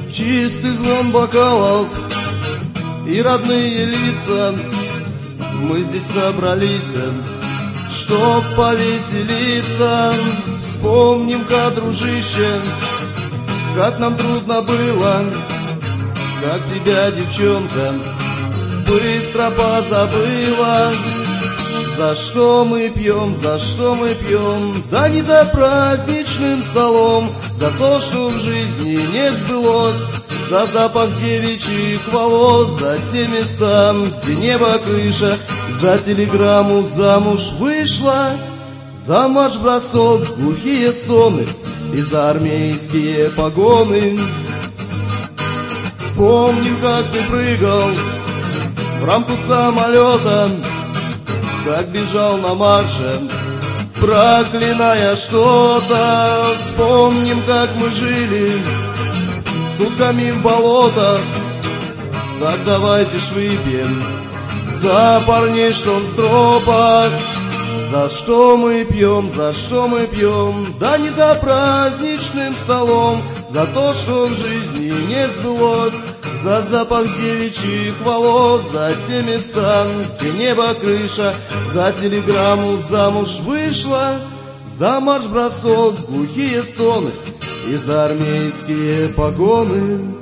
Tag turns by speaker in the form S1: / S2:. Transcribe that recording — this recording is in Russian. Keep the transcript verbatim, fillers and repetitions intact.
S1: чистый звон бокалов и родные лица. Мы здесь собрались, чтоб повеселиться. Вспомним-ка, дружище, как нам трудно было, как тебя, девчонка, быстро позабыла. За что мы пьем, за что мы пьем? Да не за праздничным столом, за то, что в жизни не сбылось, за запах девичьих волос, за те места, где небо крыша, за телеграмму замуж вышла, за марш-бросок, глухие стоны и за армейские погоны. Вспомним, как ты прыгал в рамку самолета, как бежал на марше, проклиная что-то. Вспомним, как мы жили сутками в болотах. Так давайте ж выпьем за парней, что в стропах. За что мы пьем, за что мы пьем? Да не за праздничным столом, за то, что в жизни не сбылось, за запах девичьих волос, за те места, где небо крыша, за телеграмму замуж вышла, за марш-бросок, глухие стоны и за армейские погоны.